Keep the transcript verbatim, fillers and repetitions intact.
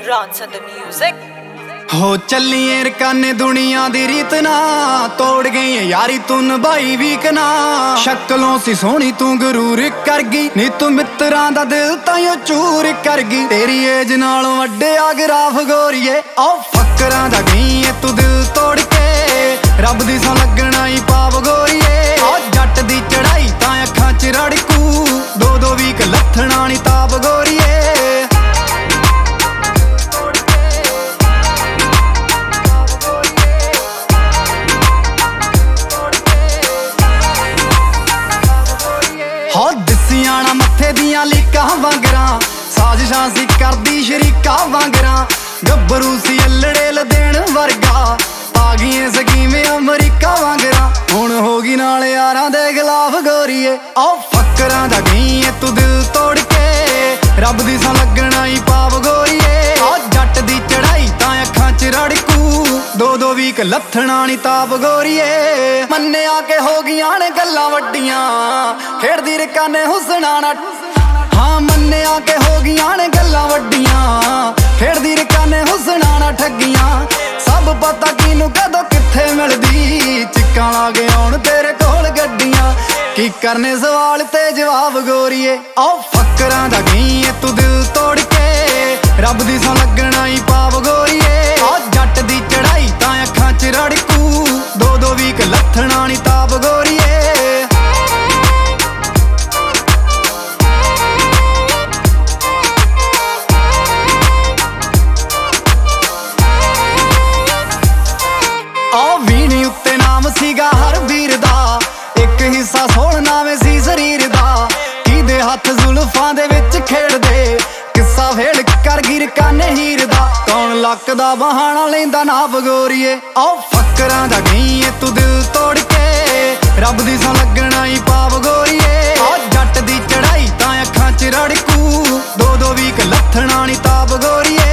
Ronson the music. हो चलिए रकाने दुनिया दी रीत ना तोड़ गई है यारी तू नभाई वीक ना शक्लों सी सोहनी तू गरूर कर गई नी तू मित्रां दा दिल ताइयों चूर कर गई तेरी एज नालों वड्डे आ ग्राफ गोरीए ओ फकरां दा गई है तू दिल तोड़ के रब दी सौ लगना ही पाप गोरीए ओ जट दी चढ़ाई तां अखां च रड़कू दो दो वीक लथणा नी ताप गोरीए दिसियाना मत्थे दियां लीकां वांगरां साजिशां सी करदी शरीकां वांगरां गब्बरू सी अल्लड़े लदेण वर्गा आ गईए स्कीमें अमरीका वांगरां हुण होगी नाल यारां दे खिलाफ गोरीए ओ फकरां दा गई है तू दिल तोड़ के रब दी सौ लगना ही पाप गोरीए ओ जट दी चढ़ाई तां अखां च रड़कू दो दो वीक लथणा नी ताप गोरीए मन्निया के हो गईयां ने गल्लां वड्डियां खेड़दी रकाने हुसना ना हाँ मन्निया के हो गईयां ने गल्लां वड्डियां खेड़दी रकाने हुसना ना ठगियां सब पता किनू कदों कित्थे मिलदी चिक्कां ला के आउण तेरे कोल गड्डियां की करने सवाल ते जवाब गोरीए ओ फकरां दा गई है तू दिल तोड़ के रब दी सौ लगना ही पाप गोरीए ओ जट दी चढ़ाई तां अखां च रड़कू दो दो वीक लथणा नी ताप गोरीए ਸੀਗਾ ਹਰ ਵੀਰ ਦਾ ਇੱਕ ਹਿੱਸਾ ਸੋਹਣ ਨਾਵੇਂ ਸੀ ਸਰੀਰ ਦਾ ਕਿਹਦੇ ਹੱਥ ਜ਼ੁਲਫਾਂ ਦੇ ਵਿੱਚ ਖੇਡਦੇ ਕਿੱਸਾ ਫੇੜ ਕਰ ਗਿਰ ਕਾਨੇ ਹੀਰ ਦਾ ਕੌਣ ਲੱਕ ਦਾ ਬਹਾਨਾ ਲੈਂਦਾ ਨਾ ਬਗੋਰੀਏ ਓ ਫਕਰਾਂ ਦਾ ਗਈ ਏ ਤੂੰ ਦਿਲ ਤੋੜ ਕੇ ਰੱਬ ਦੀ ਸੌ ਲੱਗਣਾ ਹੀ ਪਾਪ ਗੋਰੀਏ ਓ ਜੱਟ ਦੀ ਚੜਾਈ ਤਾਂ ਅੱਖਾਂ 'ਚ ਰੜਕੂ ਦੋ ਦੋ ਵੀਕ ਲੱਥਣਾ ਨੀ ਤਾਪ ਗੋਰੀਏ